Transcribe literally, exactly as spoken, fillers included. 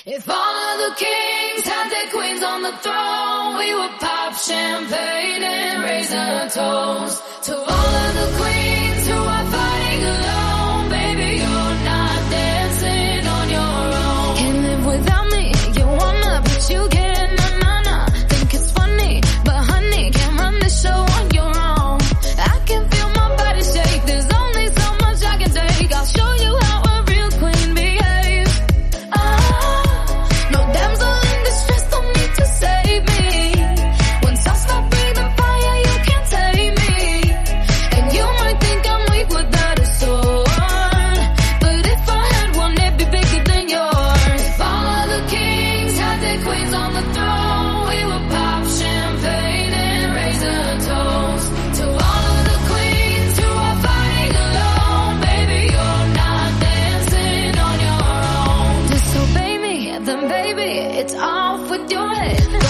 If all of the kings had their queens on the throne, we would pop champagne and raise a toast to all of the queens who are fighting alone. Baby, you're not dancing on your own. Can't live without me, you wanna, but you can't, nah, nah, nah. Think it's funny, but honey, can't run the show on your own. I can feel my body shake, there's only so much I can take. I'll show you how a real queen behaves. Ah, no damsel in distress, don't need to save me. Once I stop breathing fire, you can't take me. And you might think I'm weak without a sword, but if I had one, it'd be bigger than yours. If all of the kings had their queens on the throne, we would pop champagne and raise a toast to all of the queens who are fighting alone. Baby, you're not dancing on your own. Disobey me, then baby, it's off with your head.